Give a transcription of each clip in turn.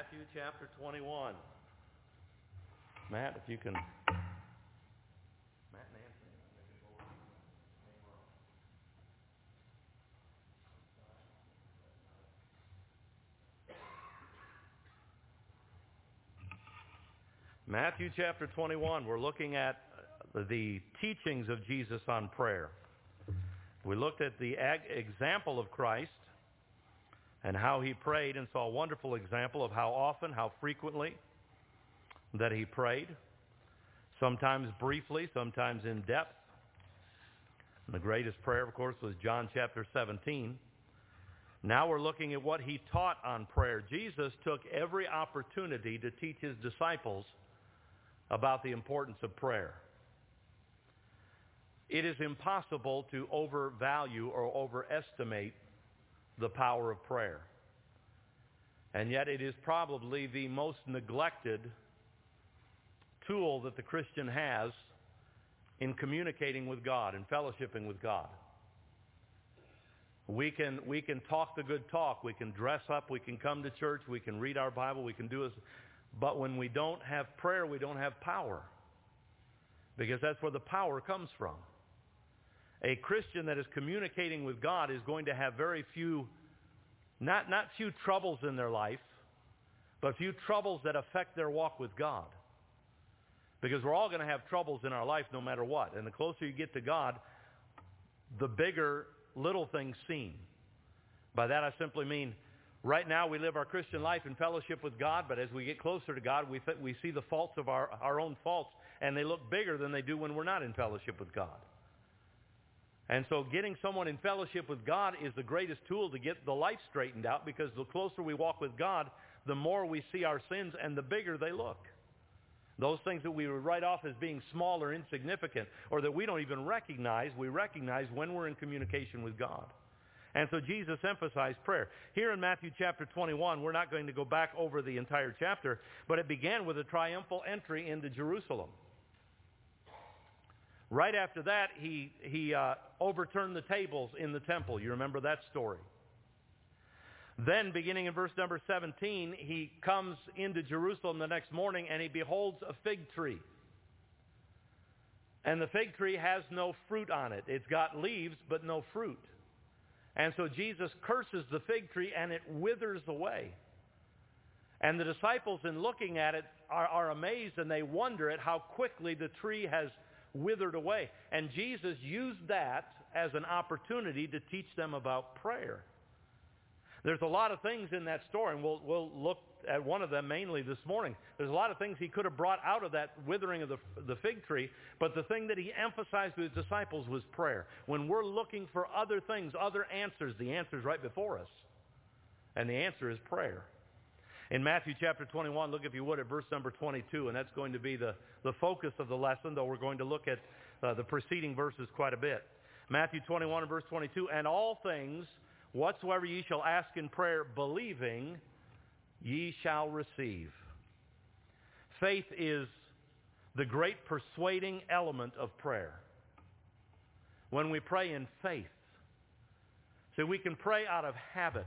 Matthew chapter 21. Matt, if you can. Matt and Anthony. Matthew chapter 21. We're looking at the teachings of Jesus on prayer. We looked at the example of Christ and how he prayed, and saw a wonderful example of how often, how frequently that he prayed, sometimes briefly, sometimes in depth. And the greatest prayer, of course, was John chapter 17. Now we're looking at what he taught on prayer. Jesus took every opportunity to teach his disciples about the importance of prayer. It is impossible to overvalue or overestimate the power of prayer. And yet it is probably the most neglected tool that the Christian has in communicating with God and fellowshipping with God. We can talk the good talk, we can dress up, we can come to church, we can read our Bible, we can do this, but when we don't have prayer, we don't have power. Because that's where the power comes from. A Christian that is communicating with God is going to have very few, not few troubles in their life, but few troubles that affect their walk with God. Because we're all going to have troubles in our life no matter what. And the closer you get to God, the bigger little things seem. By that I simply mean, right now we live our Christian life in fellowship with God, but as we get closer to God, we see the faults of our own faults, and they look bigger than they do when we're not in fellowship with God. And so getting someone in fellowship with God is the greatest tool to get the life straightened out, because the closer we walk with God, the more we see our sins and the bigger they look. Those things that we would write off as being small or insignificant, or that we don't even recognize, we recognize when we're in communication with God. And so Jesus emphasized prayer. Here in Matthew chapter 21, we're not going to go back over the entire chapter, but it began with a triumphal entry into Jerusalem. Right after that, he overturned the tables in the temple. You remember that story. Then, beginning in verse number 17, he comes into Jerusalem the next morning and he beholds a fig tree. And the fig tree has no fruit on it. It's got leaves, but no fruit. And so Jesus curses the fig tree and it withers away. And the disciples, in looking at it, are amazed, and they wonder at how quickly the tree has withered away. And Jesus used that as an opportunity to teach them about prayer. There's a lot of things in that story, and we'll look at one of them mainly this morning. There's a lot of things he could have brought out of that withering of the fig tree, but the thing that he emphasized to his disciples was prayer. When we're looking for other things, other answers, the answer's right before us. And the answer is prayer. In Matthew chapter 21, look if you would at verse number 22, and that's going to be the focus of the lesson, though we're going to look at the preceding verses quite a bit. Matthew 21 and verse 22, and all things whatsoever ye shall ask in prayer, believing, ye shall receive. Faith is the great persuading element of prayer. When we pray in faith, see, we can pray out of habit.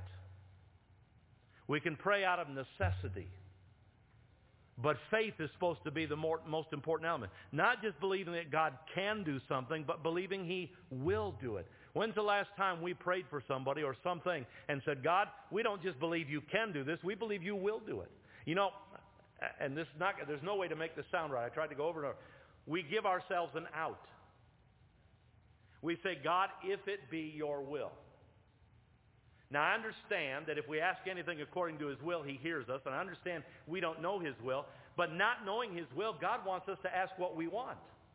We can pray out of necessity. But faith is supposed to be the most important element. Not just believing that God can do something, but believing he will do it. When's the last time we prayed for somebody or something and said, God, we don't just believe you can do this, we believe you will do it. You know, and there's no way to make this sound right. I tried to go over and over. We give ourselves an out. We say, God, if it be your will. Now, I understand that if we ask anything according to his will, he hears us. And I understand we don't know his will. But not knowing his will, God wants us to ask what we want.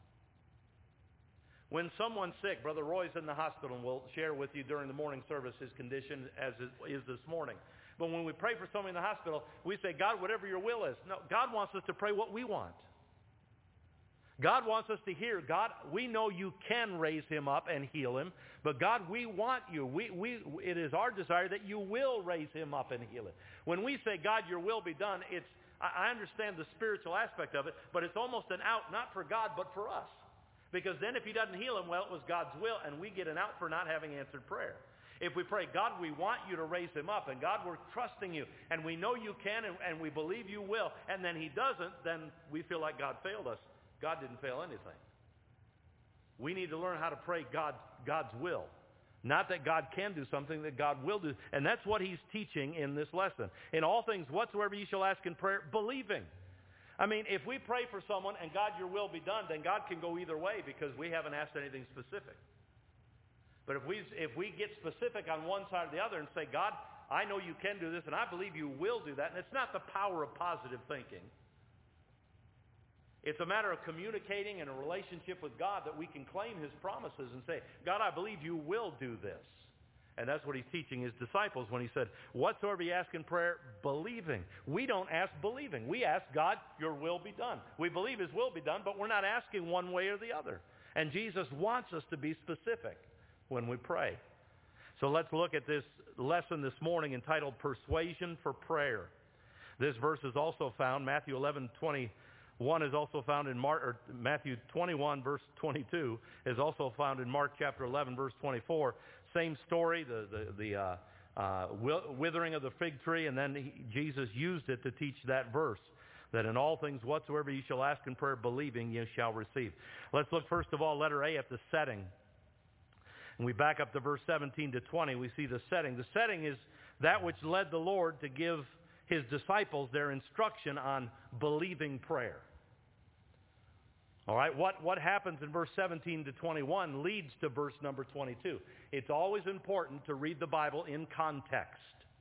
When someone's sick, Brother Roy's in the hospital, and we'll share with you during the morning service his condition as it is this morning. But when we pray for someone in the hospital, we say, God, whatever your will is. No, God wants us to pray what we want. God wants us to hear, God, we know you can raise him up and heal him, but God, we want you. It is our desire that you will raise him up and heal him. When we say, God, your will be done, I understand the spiritual aspect of it, but it's almost an out, not for God, but for us. Because then if he doesn't heal him, well, it was God's will, and we get an out for not having answered prayer. If we pray, God, we want you to raise him up, and God, we're trusting you, and we know you can, and we believe you will, and then he doesn't, then we feel like God failed us. God didn't fail anything. We need to learn how to pray God's will. Not that God can do something, that God will do. And that's what he's teaching in this lesson. In all things whatsoever you shall ask in prayer, believing. I mean, if we pray for someone and God, your will be done, then God can go either way because we haven't asked anything specific. But if we get specific on one side or the other and say, God, I know you can do this, and I believe you will do that, and it's not the power of positive thinking. It's a matter of communicating in a relationship with God that we can claim his promises and say, God, I believe you will do this. And that's what he's teaching his disciples when he said, whatsoever you ask in prayer, believing. We don't ask believing. We ask, God, your will be done. We believe his will be done, but we're not asking one way or the other. And Jesus wants us to be specific when we pray. So let's look at this lesson this morning entitled Persuasion for Prayer. This verse is also found, Matthew 11:21 is also found in Matthew 21, verse 22, is also found in Mark chapter 11, verse 24. Same story, the withering of the fig tree, and then Jesus used it to teach that verse, that in all things whatsoever you shall ask in prayer, believing, you shall receive. Let's look first of all, letter A, at the setting. And we back up to verse 17 to 20, we see the setting. The setting is that which led the Lord to give his disciples their instruction on believing prayer. All right, what happens in verse 17 to 21 leads to verse number 22. It's always important to read the Bible in context.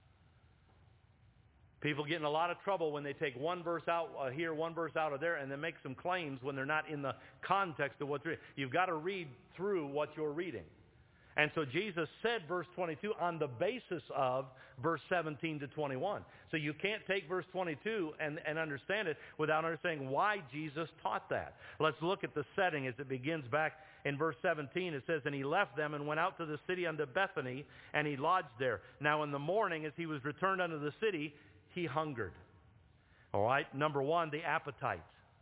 People get in a lot of trouble when they take one verse out here, one verse out of there, and then make some claims when they're not in the context of what's reading. You've got to read through what you're reading. And so Jesus said verse 22 on the basis of verse 17 to 21. So you can't take verse 22 and understand it without understanding why Jesus taught that. Let's look at the setting as it begins back in verse 17. It says, and he left them and went out to the city unto Bethany, and he lodged there. Now in the morning as he was returned unto the city, he hungered. All right, number one, the appetite.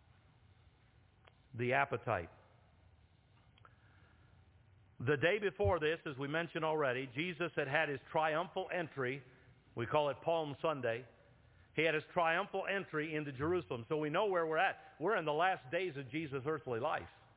The appetite. The day before this, as we mentioned already, Jesus had his triumphal entry. We call it Palm Sunday. He had his triumphal entry into Jerusalem. So we know where we're at. We're in the last days of Jesus' earthly life.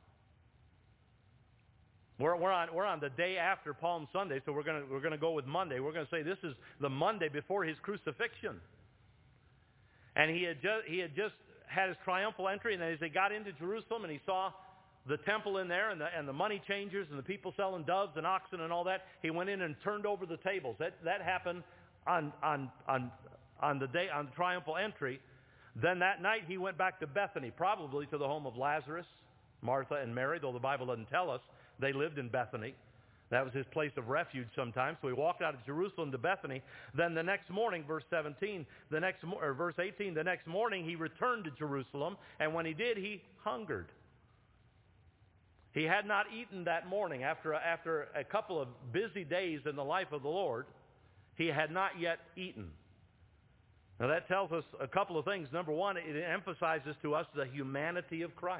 We're on the day after Palm Sunday, so we're going to go with Monday. We're going to say this is the Monday before his crucifixion. And he had just had his triumphal entry, and then as he got into Jerusalem and he saw the temple in there and the money changers and the people selling doves and oxen and all that, he went in and turned over the tables. That happened on the day, on the triumphal entry. Then that night he went back to Bethany, probably to the home of Lazarus, Martha, and Mary, though the Bible doesn't tell us. They lived in Bethany. That was his place of refuge sometimes. So he walked out of Jerusalem to Bethany. Then the next morning, verse 18, the next morning he returned to Jerusalem, and when he did, he hungered. He had not eaten that morning. After a couple of busy days in the life of the Lord, he had not yet eaten. Now that tells us a couple of things. Number one, it emphasizes to us the humanity of Christ.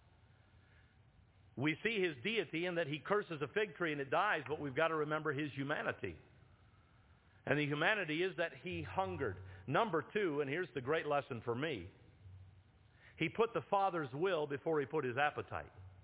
We see his deity in that he curses a fig tree and it dies, but we've got to remember his humanity. And the humanity is that he hungered. Number two, and here's the great lesson for me, he put the Father's will before he put his appetite.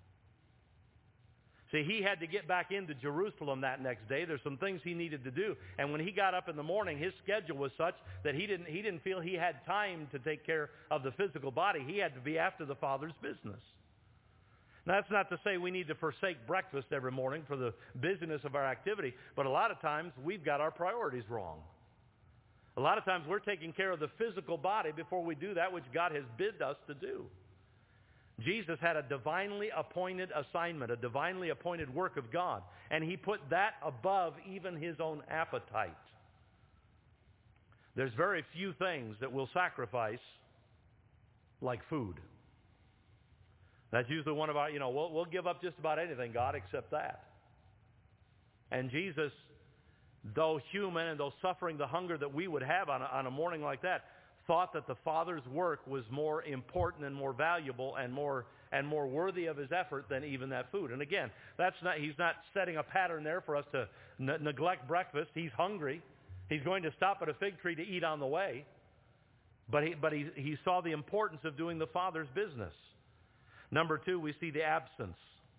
See, he had to get back into Jerusalem that next day. There's some things he needed to do. And when he got up in the morning, his schedule was such that he didn't feel he had time to take care of the physical body. He had to be after the Father's business. Now, that's not to say we need to forsake breakfast every morning for the busyness of our activity, but a lot of times we've got our priorities wrong. A lot of times we're taking care of the physical body before we do that which God has bid us to do. Jesus had a divinely appointed assignment, a divinely appointed work of God, and he put that above even his own appetite. There's very few things that we'll sacrifice like food. That's usually one of our, we'll give up just about anything, God, except that. And Jesus, though human and though suffering the hunger that we would have on a morning like that, thought that the Father's work was more important and more valuable and and more worthy of his effort than even that food. And again, he's not setting a pattern there for us to neglect breakfast. He's hungry. He's going to stop at a fig tree to eat on the way. But he saw the importance of doing the Father's business. Number 2, we see the absence.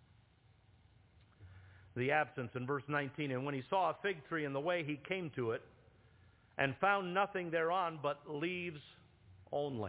The absence in verse 19. And when he saw a fig tree in the way, he came to it and found nothing thereon but leaves only.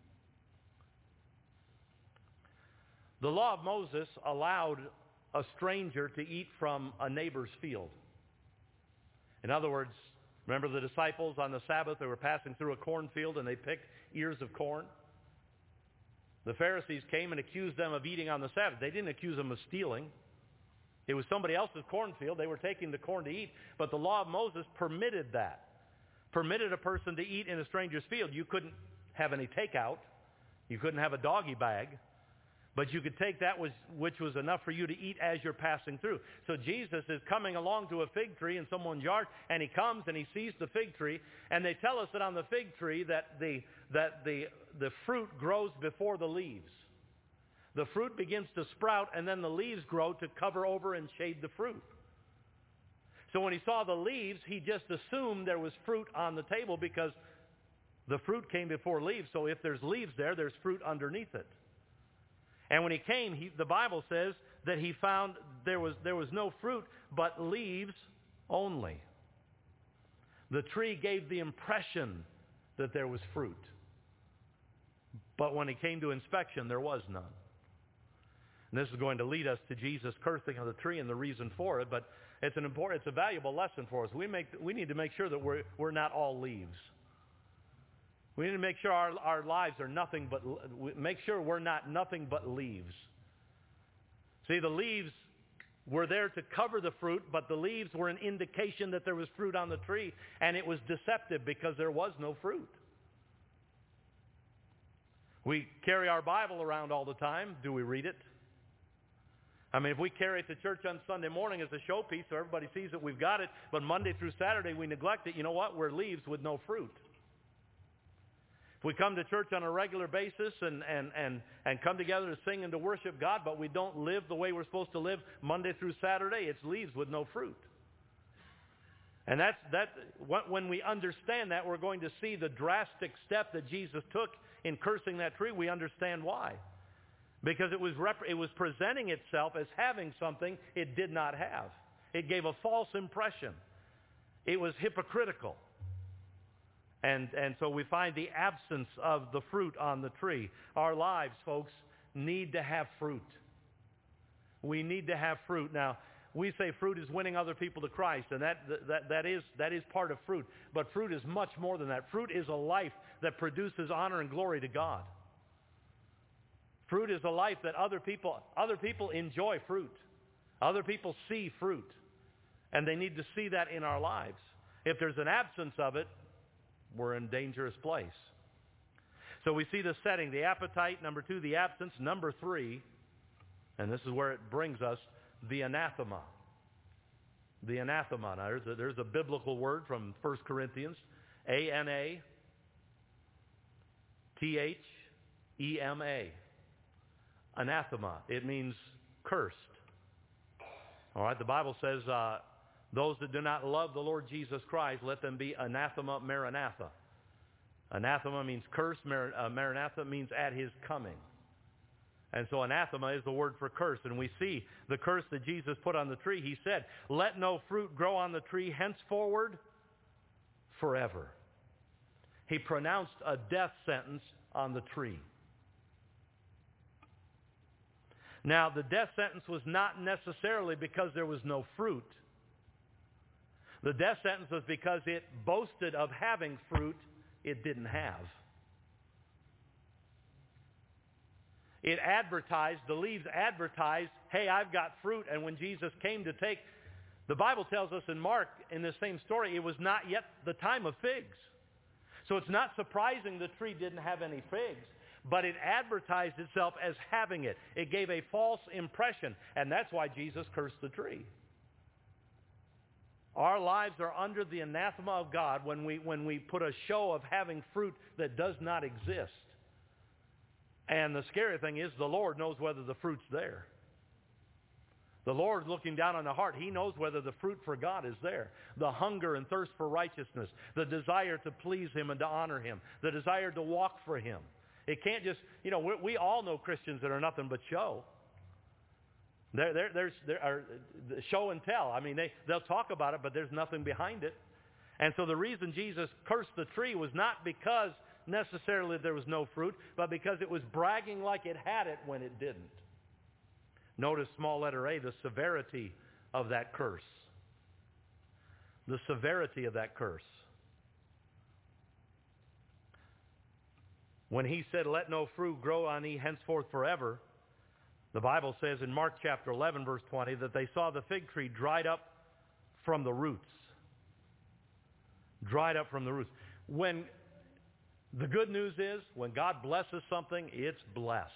The law of Moses allowed a stranger to eat from a neighbor's field. In other words, remember the disciples on the Sabbath, they were passing through a cornfield and they picked ears of corn? The Pharisees came and accused them of eating on the Sabbath. They didn't accuse them of stealing. It was somebody else's cornfield. They were taking the corn to eat. But the law of Moses permitted that. Permitted a person to eat in a stranger's field. You couldn't have any takeout. You couldn't have a doggy bag. But you could take that which was enough for you to eat as you're passing through. So Jesus is coming along to a fig tree in someone's yard, and he comes and he sees the fig tree, and they tell us that on the fig tree that the fruit grows before the leaves. The fruit begins to sprout, and then the leaves grow to cover over and shade the fruit. So when he saw the leaves, he just assumed there was fruit on the table because the fruit came before leaves. So if there's leaves there, there's fruit underneath it. And when he came, the Bible says that he found there was no fruit but leaves only. The tree gave the impression that there was fruit. But when it came to inspection, there was none. And this is going to lead us to Jesus' cursing of the tree and the reason for it, but it's a valuable lesson for us. We need to make sure that we're not all leaves. We need to make sure our lives are nothing but, make sure we're not nothing but leaves. See, the leaves were there to cover the fruit, but the leaves were an indication that there was fruit on the tree, and it was deceptive because there was no fruit. We carry our Bible around all the time. Do we read it? I mean, if we carry it to church on Sunday morning as a showpiece so everybody sees that we've got it, but Monday through Saturday we neglect it, you know what? We're leaves with no fruit. If we come to church on a regular basis and come together to sing and to worship God, but we don't live the way we're supposed to live Monday through Saturday, it's leaves with no fruit. And when we understand that, we're going to see the drastic step that Jesus took in cursing that tree. We understand why. Because it was presenting itself as having something it did not have. It gave a false impression. It was hypocritical. And so we find the absence of the fruit on the tree. Our lives, folks, need to have fruit. We need to have fruit. Now, we say fruit is winning other people to Christ, and that is part of fruit. But fruit is much more than that. Fruit is a life that produces honor and glory to God. Fruit is a life that other people enjoy fruit. Other people see fruit. And they need to see that in our lives. If there's an absence of it, we're in a dangerous place. So we see the setting, the appetite. Number 2, the absence. Number 3, and this is where it brings us, the anathema. The anathema. Now, there's a biblical word from 1 Corinthians. A-N-A-T-H-E-M-A. Anathema. It means cursed. All right, the Bible says, those that do not love the Lord Jesus Christ, let them be anathema maranatha. Anathema means curse. Maranatha means at his coming. And so anathema is the word for curse. And we see the curse that Jesus put on the tree. He said, let no fruit grow on the tree henceforward forever. He pronounced a death sentence on the tree. Now, the death sentence was not necessarily because there was no fruit. The death sentence was because it boasted of having fruit it didn't have. It advertised, the leaves advertised, hey, I've got fruit. And when Jesus came to take, the Bible tells us in Mark, in the same story, it was not yet the time of figs. So it's not surprising the tree didn't have any figs. But it advertised itself as having it. It gave a false impression. And that's why Jesus cursed the tree. Our lives are under the anathema of God when we put a show of having fruit that does not exist. And the scary thing is the Lord knows whether the fruit's there. The Lord looking down on the heart, He knows whether the fruit for God is there. The hunger and thirst for righteousness, the desire to please Him and to honor Him, the desire to walk for Him. It can't just, we all know Christians that are nothing but show. There's show and tell. I mean, they'll talk about it, but there's nothing behind it. And so the reason Jesus cursed the tree was not because necessarily there was no fruit, but because it was bragging like it had it when it didn't. Notice small letter A, the severity of that curse. The severity of that curse. When He said, "Let no fruit grow on thee henceforth forever," the Bible says in Mark chapter 11, verse 20, that they saw the fig tree dried up from the roots. Dried up from the roots. When the good news is, when God blesses something, it's blessed.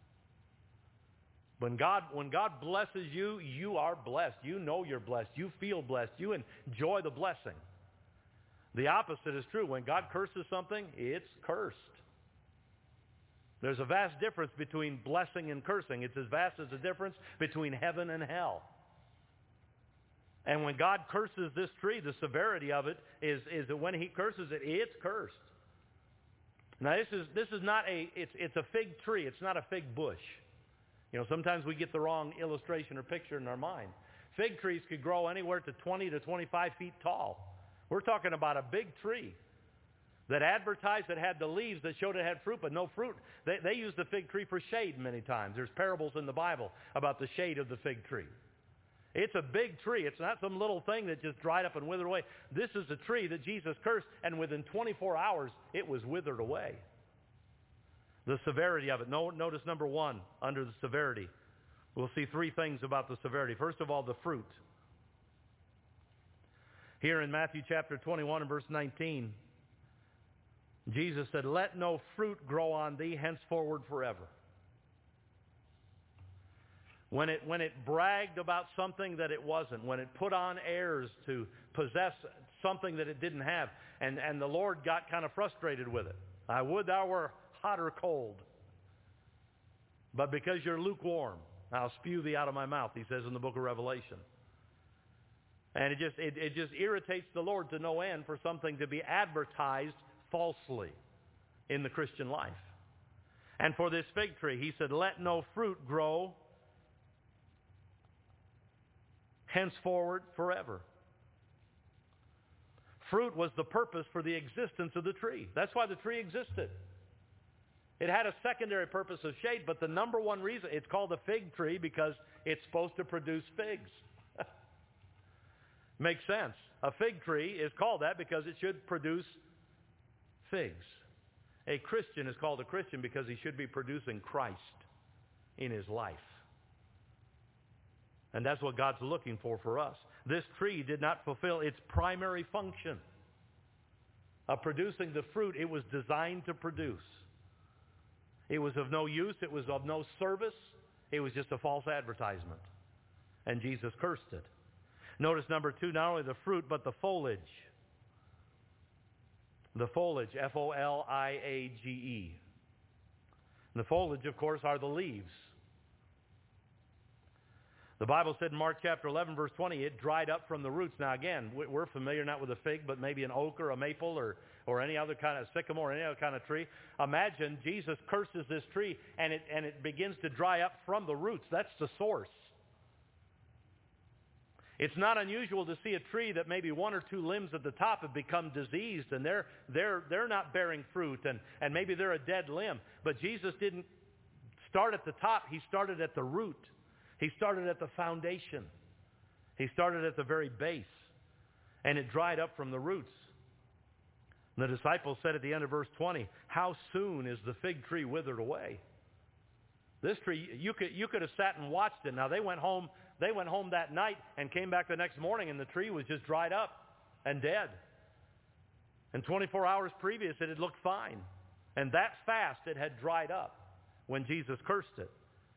When God blesses you, you are blessed. You know you're blessed. You feel blessed. You enjoy the blessing. The opposite is true. When God curses something, it's cursed. There's a vast difference between blessing and cursing. It's as vast as the difference between heaven and hell. And when God curses this tree, the severity of it is that when He curses it, it's cursed. Now this is not it's a fig tree. It's not a fig bush. Sometimes we get the wrong illustration or picture in our mind. Fig trees could grow anywhere to 20 to 25 feet tall. We're talking about a big tree that advertised that had the leaves that showed it had fruit, but no fruit. They used the fig tree for shade many times. There's parables in the Bible about the shade of the fig tree. It's a big tree. It's not some little thing that just dried up and withered away. This is a tree that Jesus cursed, and within 24 hours, it was withered away. The severity of it. Notice number one, under the severity. We'll see three things about the severity. First of all, the fruit. Here in Matthew chapter 21 and verse 19, Jesus said, "Let no fruit grow on thee henceforward forever." When it bragged about something that it wasn't, when it put on airs to possess something that it didn't have, and the Lord got kind of frustrated with it. "I would thou were hot or cold. But because you're lukewarm, I'll spew thee out of my mouth," He says in the book of Revelation. And it just irritates the Lord to no end for something to be advertised falsely in the Christian life. And for this fig tree, He said, "Let no fruit grow henceforward forever." Fruit was the purpose for the existence of the tree. That's why the tree existed. It had a secondary purpose of shade, but the number one reason, it's called a fig tree because it's supposed to produce figs. Makes sense. A fig tree is called that because it should produce figs. A Christian is called a Christian because he should be producing Christ in his life. And that's what God's looking for us. This tree did not fulfill its primary function of producing the fruit it was designed to produce. It was of no use. It was of no service. It was just a false advertisement. And Jesus cursed it. Notice number two, not only the fruit, but the foliage. The foliage, F-O-L-I-A-G-E. And the foliage, of course, are the leaves. The Bible said in Mark chapter 11, verse 20, it dried up from the roots. Now again, we're familiar not with a fig, but maybe an oak or a maple or any other kind of sycamore or any other kind of tree. Imagine Jesus curses this tree and it begins to dry up from the roots. That's the source. It's not unusual to see a tree that maybe one or two limbs at the top have become diseased and they're not bearing fruit and maybe they're a dead limb. But Jesus didn't start at the top. He started at the root. He started at the foundation. He started at the very base. And it dried up from the roots. And the disciples said at the end of verse 20, "How soon is the fig tree withered away?" This tree, you could have sat and watched it. Now they went home that night and came back the next morning and the tree was just dried up and dead. And 24 hours previous it had looked fine. And that fast it had dried up when Jesus cursed it.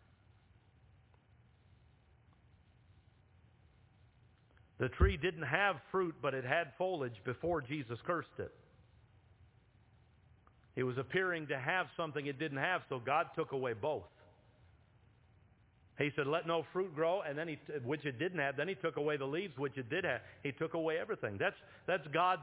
The tree didn't have fruit, but it had foliage before Jesus cursed it. It was appearing to have something it didn't have, so God took away both. He said, let no fruit grow, and then which it didn't have. Then he took away the leaves, which it did have. He took away everything. That's God's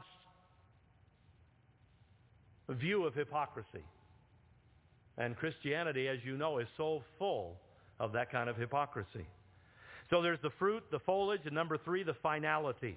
view of hypocrisy. And Christianity, as you know, is so full of that kind of hypocrisy. So there's the fruit, the foliage, and number 3, the finality.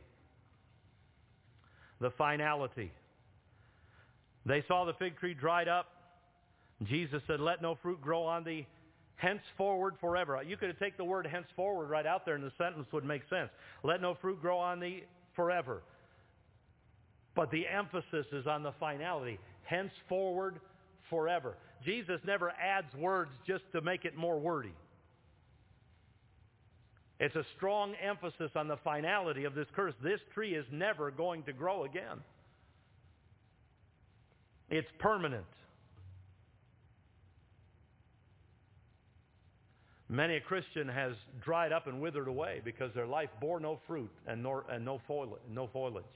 The finality. They saw the fig tree dried up. Jesus said, let no fruit grow on thee henceforward forever. You could take the word henceforward right out there and the sentence would make sense. Let no fruit grow on thee forever. But the emphasis is on the finality. Henceforward forever. Jesus never adds words just to make it more wordy. It's a strong emphasis on the finality of this curse. This tree is never going to grow again. It's permanent. Many a Christian has dried up and withered away because their life bore no fruit and no foliage.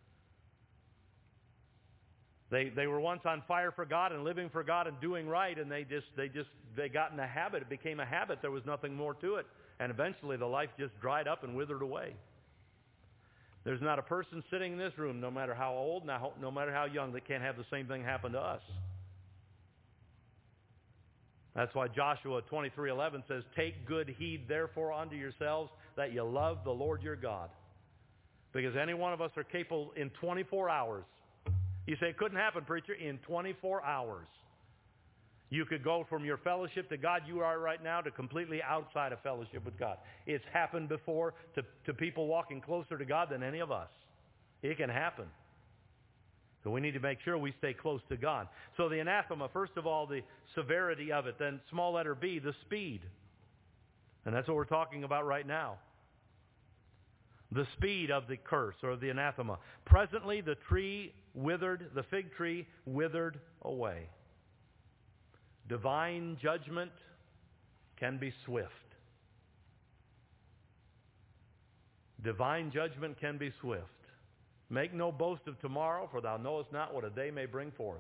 They were once on fire for God and living for God and doing right, and they got in a habit. It became a habit. There was nothing more to it, and eventually the life just dried up and withered away. There's not a person sitting in this room, no matter how old, no matter how young, that can't have the same thing happen to us. That's why Joshua 23:11 says, take good heed therefore unto yourselves that you love the Lord your God. Because any one of us are capable in 24 hours. You say, it couldn't happen, preacher. In 24 hours, you could go from your fellowship to God you are right now to completely outside of fellowship with God. It's happened before to people walking closer to God than any of us. It can happen. So we need to make sure we stay close to God. So the anathema, first of all, the severity of it. Then small letter B, the speed. And that's what we're talking about right now. The speed of the curse or the anathema. Presently the fig tree withered away. Divine judgment can be swift. Divine judgment can be swift. Make no boast of tomorrow, for thou knowest not what a day may bring forth.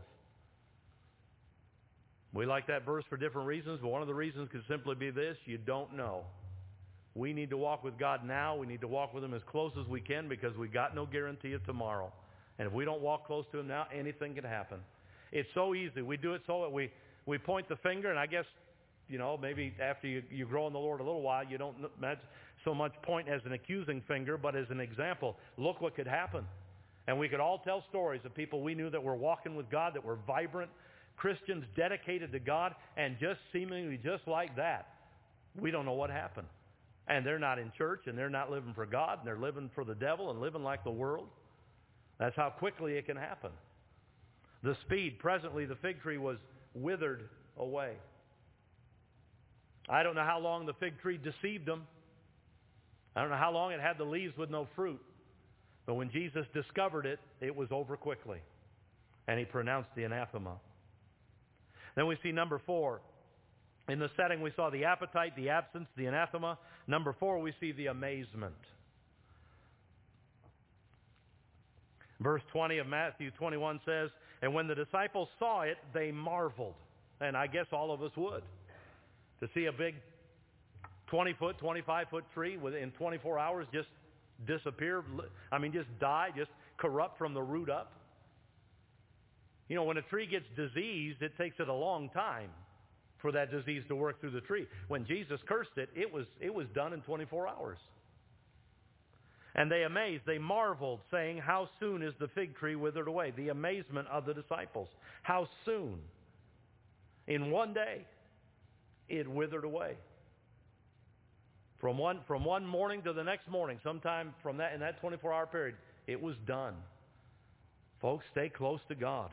We like that verse for different reasons, but one of the reasons could simply be this: you don't know. We need to walk with God now. We need to walk with Him as close as we can because we got no guarantee of tomorrow. And if we don't walk close to Him now, anything can happen. It's so easy. We do it so that we point the finger, and I guess, maybe after you grow in the Lord a little while, you don't so much point as an accusing finger, but as an example. Look what could happen. And we could all tell stories of people we knew that were walking with God, that were vibrant Christians dedicated to God, and just seemingly just like that, we don't know what happened. And they're not in church, and they're not living for God, and they're living for the devil and living like the world. That's how quickly it can happen. The speed, presently the fig tree was withered away. I don't know how long the fig tree deceived them. I don't know how long it had the leaves with no fruit. But when Jesus discovered it, it was over quickly. And He pronounced the anathema. Then we see number 4. In the setting we saw the appetite, the absence, the anathema. Number 4, we see the amazement. Verse 20 of Matthew 21 says, and when the disciples saw it, they marveled. And I guess all of us would. To see a big 20-foot, 25-foot tree within 24 hours just disappear, just die, just corrupt from the root up. When a tree gets diseased, it takes it a long time for that disease to work through the tree. When Jesus cursed it, it was done in 24 hours. And they marveled, saying, how soon is the fig tree withered away? The amazement of the disciples. How soon? In one day, it withered away. From one morning to the next morning, sometime in that 24-hour period, it was done. Folks, stay close to God.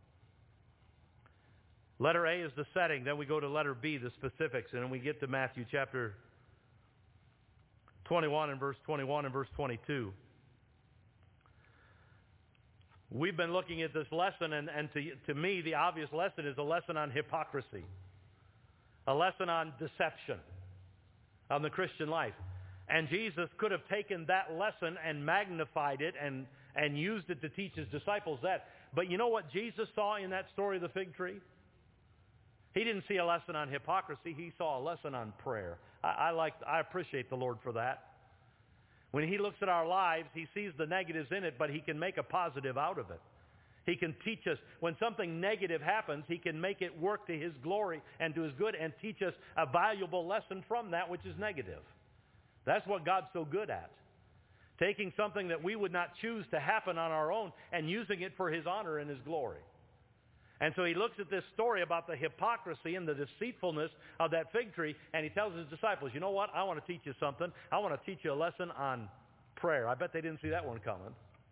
Letter A is the setting. Then we go to letter B, the specifics. And then we get to Matthew chapter 21 and verse 21 and verse 22. We've been looking at this lesson, and to me, the obvious lesson is a lesson on hypocrisy. A lesson on deception of the Christian life. And Jesus could have taken that lesson and magnified it and and used it to teach his disciples that. But you know what Jesus saw in that story of the fig tree? He didn't see a lesson on hypocrisy. He saw a lesson on prayer. I appreciate the Lord for that. When he looks at our lives, he sees the negatives in it, but he can make a positive out of it. He can teach us. When something negative happens, he can make it work to his glory and to his good and teach us a valuable lesson from that which is negative. That's what God's so good at. Taking something that we would not choose to happen on our own and using it for his honor and his glory. And so he looks at this story about the hypocrisy and the deceitfulness of that fig tree, and he tells his disciples, you know what? I want to teach you something. I want to teach you a lesson on prayer. I bet they didn't see that one coming.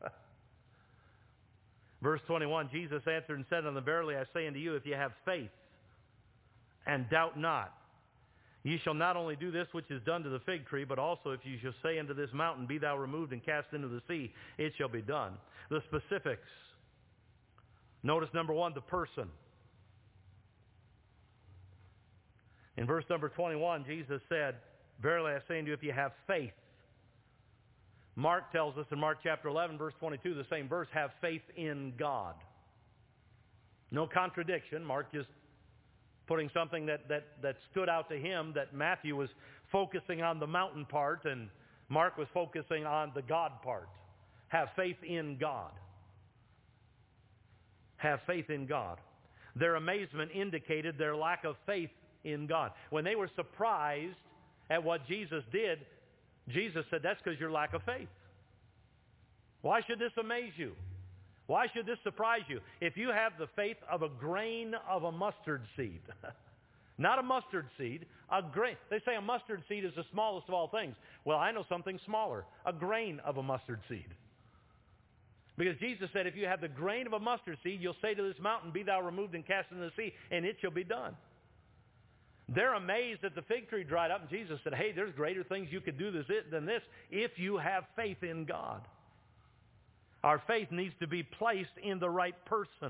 Verse 21, Jesus answered and said unto them, verily I say unto you, if you have faith and doubt not, ye shall not only do this which is done to the fig tree, but also if you shall say unto this mountain, be thou removed and cast into the sea, it shall be done. The specifics. Notice number one, the person. In verse number 21, Jesus said, verily I say unto you, if you have faith. Mark tells us in Mark chapter 11, verse 22, the same verse, have faith in God. No contradiction. Mark just putting something that stood out to him, that Matthew was focusing on the mountain part and Mark was focusing on the God part. Have faith in God. Have faith in God. Their amazement indicated their lack of faith in God. When they were surprised at what Jesus did, Jesus said, that's because your lack of faith. Why should this amaze you? Why should this surprise you? If you have the faith of a grain of a mustard seed, not a mustard seed, a grain. They say a mustard seed is the smallest of all things. Well, I know something smaller, a grain of a mustard seed. Because Jesus said, if you have the grain of a mustard seed, you'll say to this mountain, be thou removed and cast into the sea, and it shall be done. They're amazed that the fig tree dried up, and Jesus said, hey, there's greater things you could do than this if you have faith in God. Our faith needs to be placed in the right person.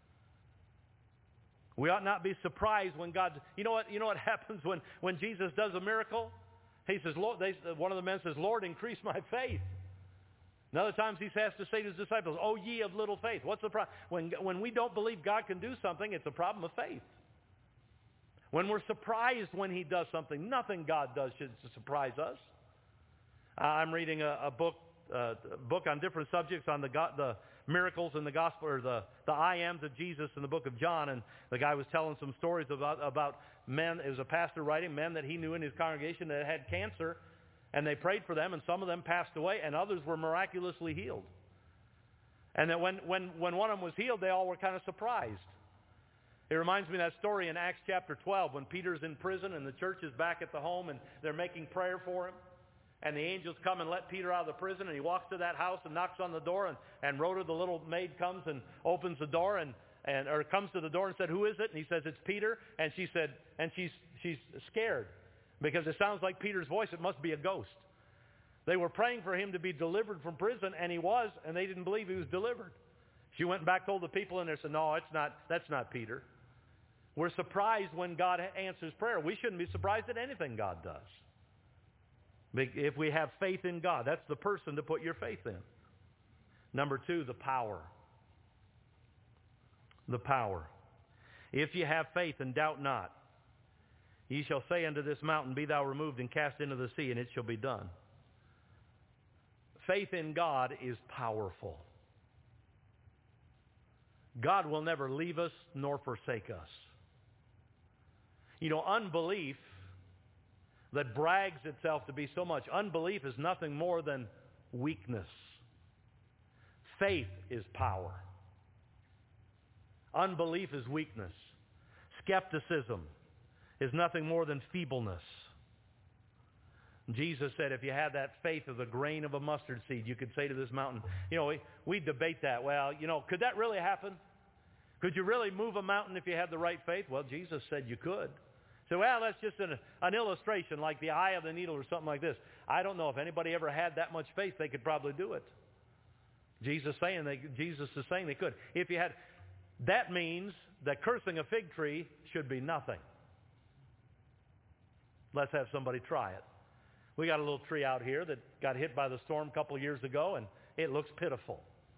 We ought not be surprised when God... You know what happens when Jesus does a miracle? He says, Lord, one of the men says, Lord, increase my faith. And other times he has to say to his disciples, oh, ye of little faith. What's the problem? When we don't believe God can do something, it's a problem of faith. When we're surprised when he does something, nothing God does should surprise us. I'm reading a book on different subjects on the miracles in the gospel, or the I ams of Jesus in the book of John, and the guy was telling some stories about men. It was a pastor writing, men that he knew in his congregation that had cancer, and they prayed for them, and some of them passed away, and others were miraculously healed. And that when one of them was healed, they all were kind of surprised. It reminds me of that story in Acts chapter 12 when Peter's in prison and the church is back at the home and they're making prayer for him. And the angels come and let Peter out of the prison, and he walks to that house and knocks on the door, and Rhoda, the little maid, comes and opens the door or comes to the door and said, who is it? And he says, it's Peter. And she said, and she's scared because it sounds like Peter's voice. It must be a ghost. They were praying for him to be delivered from prison, and he was, and they didn't believe he was delivered. She went back, told the people in there, said, no, that's not Peter. We're surprised when God answers prayer. We shouldn't be surprised at anything God does. If we have faith in God, that's the person to put your faith in. Number two, the power. The power. If you have faith and doubt not, ye shall say unto this mountain, be thou removed and cast into the sea, and it shall be done. Faith in God is powerful. God will never leave us nor forsake us. You know, unbelief that brags itself to be so much, unbelief is nothing more than weakness. Faith is power. Unbelief is weakness. Skepticism is nothing more than feebleness. Jesus said if you had that faith of the grain of a mustard seed, you could say to this mountain, you know, we debate that. Well, you know, could that really happen? Could you really move a mountain if you had the right faith? Well, Jesus said you could. So, well, that's just an illustration like the eye of the needle or something like this. I don't know if anybody ever had that much faith, they could probably do it. Jesus is saying they could. If you had, that means that cursing a fig tree should be nothing. Let's have somebody try it. We got a little tree out here that got hit by the storm a couple of years ago, and it looks pitiful.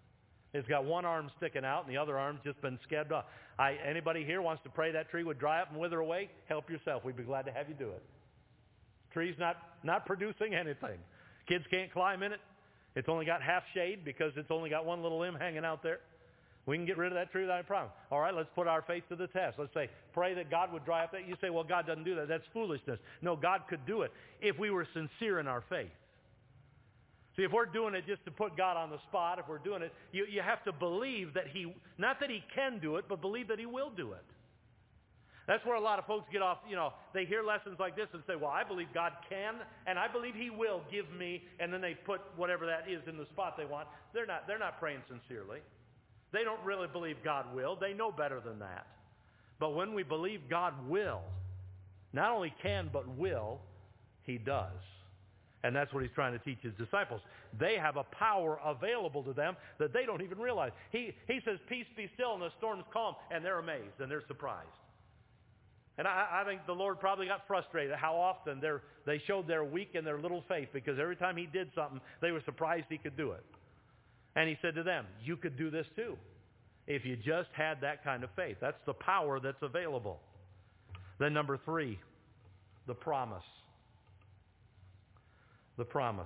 It's got one arm sticking out, and the other arm's just been scabbed off. Anybody here wants to pray that tree would dry up and wither away? Help yourself. We'd be glad to have you do it. Tree's not producing anything. Kids can't climb in it. It's only got half shade because it's only got one little limb hanging out there. We can get rid of that tree without any problem. All right, let's put our faith to the test. Let's say, pray that God would dry up that. You say, well, God doesn't do that. That's foolishness. No, God could do it if we were sincere in our faith. See, if we're doing it just to put God on the spot, if we're doing it, you have to believe that not that he can do it, but believe that he will do it. That's where a lot of folks get off, they hear lessons like this and say, well, I believe God can, and I believe he will give me, and then they put whatever that is in the spot they want. They're not praying sincerely. They don't really believe God will. They know better than that. But when we believe God will, not only can, but will, he does. And that's what he's trying to teach his disciples. They have a power available to them that they don't even realize. He says, peace be still, and the storm's calm, and they're amazed, and they're surprised. And I think the Lord probably got frustrated how often they showed their weak and their little faith, because every time he did something, they were surprised he could do it. And he said to them, you could do this too, if you just had that kind of faith. That's the power that's available. Then number 3, the promise. The promise.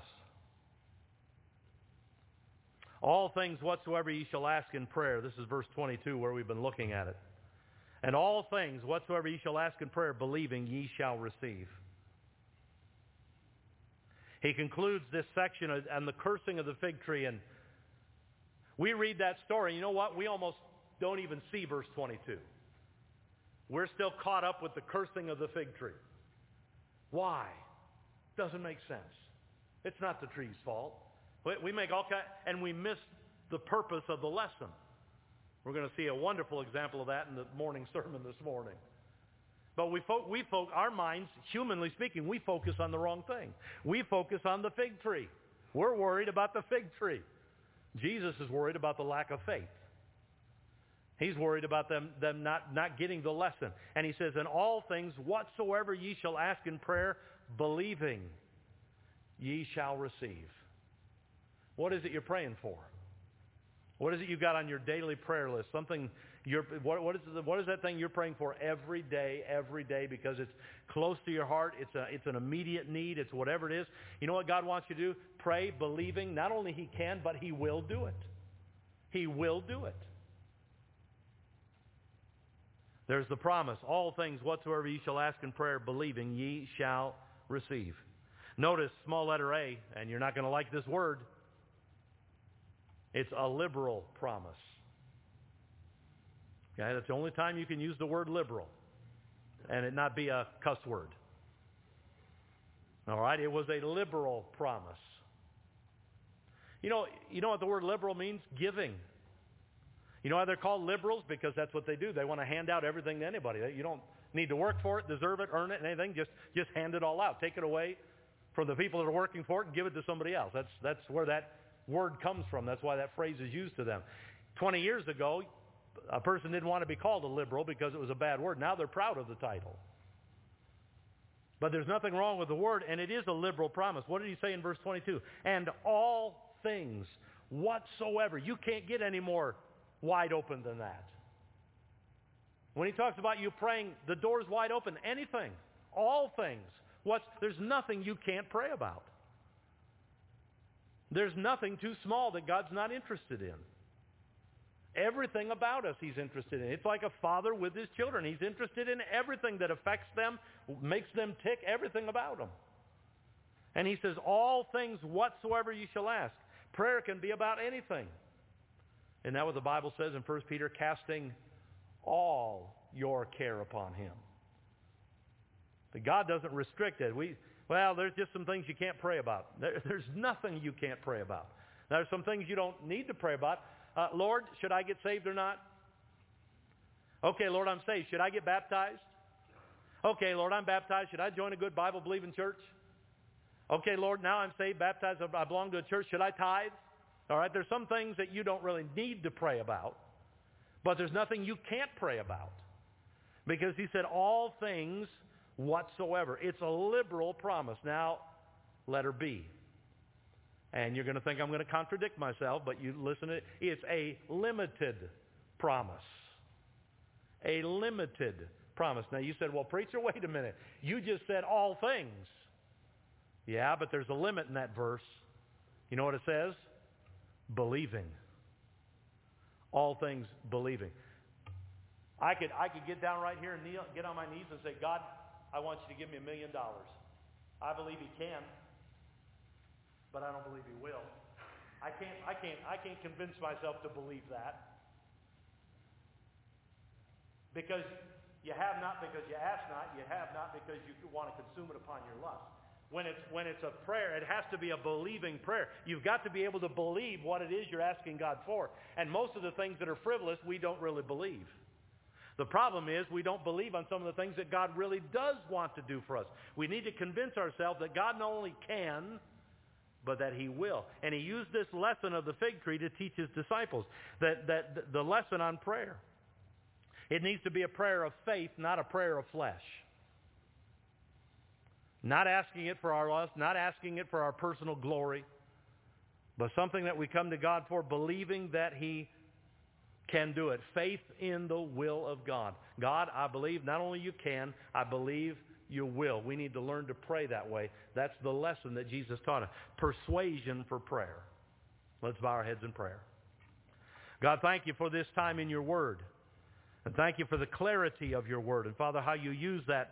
All things whatsoever ye shall ask in prayer. This is verse 22 where we've been looking at it. And all things whatsoever ye shall ask in prayer, believing, ye shall receive. He concludes this section on the cursing of the fig tree, and we read that story. You know what? We almost don't even see verse 22. We're still caught up with the cursing of the fig tree. Why? Doesn't make sense. It's not the tree's fault. We make all kinds, and we miss the purpose of the lesson. We're going to see a wonderful example of that in the morning sermon this morning. But our minds, humanly speaking, we focus on the wrong thing. We focus on the fig tree. We're worried about the fig tree. Jesus is worried about the lack of faith. He's worried about them not getting the lesson. And he says, in all things whatsoever ye shall ask in prayer, believing, ye shall receive. What is it you're praying for? What is it you got on your daily prayer list? Something what is that thing you're praying for every day, because it's close to your heart, it's an immediate need, it's whatever it is. You know what God wants you to do? Pray, believing, not only he can, but he will do it. He will do it. There's the promise. All things whatsoever ye shall ask in prayer, believing, ye shall receive. Notice small letter A, and you're not going to like this word. It's a liberal promise. Okay, that's the only time you can use the word liberal and it not be a cuss word. All right, it was a liberal promise. You know what the word liberal means? Giving. You know why they're called liberals? Because that's what they do. They want to hand out everything to anybody. You don't need to work for it, deserve it, earn it, anything. Just hand it all out. Take it away from the people that are working for it and give it to somebody else. That's where that word comes from. That's why that phrase is used to them. 20 years ago, a person didn't want to be called a liberal because it was a bad word. Now they're proud of the title. But there's nothing wrong with the word, and it is a liberal promise. What did he say in verse 22? And all things whatsoever. You can't get any more wide open than that. When he talks about you praying, the door's wide open. Anything. All things. There's nothing you can't pray about. There's nothing too small that God's not interested in. Everything about us he's interested in. It's like a father with his children. He's interested in everything that affects them, makes them tick, everything about them. And he says, all things whatsoever you shall ask. Prayer can be about anything. Isn't that what the Bible says in 1 Peter? Casting all your care upon him. But God doesn't restrict it. There's just some things you can't pray about. There's nothing you can't pray about. There's some things you don't need to pray about. Lord, should I get saved or not? Okay, Lord, I'm saved. Should I get baptized? Okay, Lord, I'm baptized. Should I join a good Bible-believing church? Okay, Lord, now I'm saved, baptized, I belong to a church. Should I tithe? All right, there's some things that you don't really need to pray about, but there's nothing you can't pray about. Because he said all things whatsoever. It's a liberal promise. Now, letter B. And you're going to think I'm going to contradict myself, but you listen to it. It's a limited promise. A limited promise. Now you said, well, preacher, wait a minute. You just said all things. Yeah, but there's a limit in that verse. You know what it says? Believing. All things believing. I could get down right here and get on my knees and say, God, I want you to give me $1 million. I believe He can, but I don't believe He will. I can't convince myself to believe that. Because you have not because you ask not. You have not because you want to consume it upon your lust. When it's a prayer, it has to be a believing prayer. You've got to be able to believe what it is you're asking God for. And most of the things that are frivolous, we don't really believe. The problem is we don't believe on some of the things that God really does want to do for us. We need to convince ourselves that God not only can, but that He will. And He used this lesson of the fig tree to teach His disciples, that the lesson on prayer. It needs to be a prayer of faith, not a prayer of flesh. Not asking it for our lust, not asking it for our personal glory, but something that we come to God for, believing that He can do it. Faith in the will of God. God, I believe not only you can, I believe you will. We need to learn to pray that way. That's the lesson that Jesus taught us. Persuasion for prayer. Let's bow our heads in prayer. God, thank you for this time in your word. And thank you for the clarity of your word. And Father, how you use that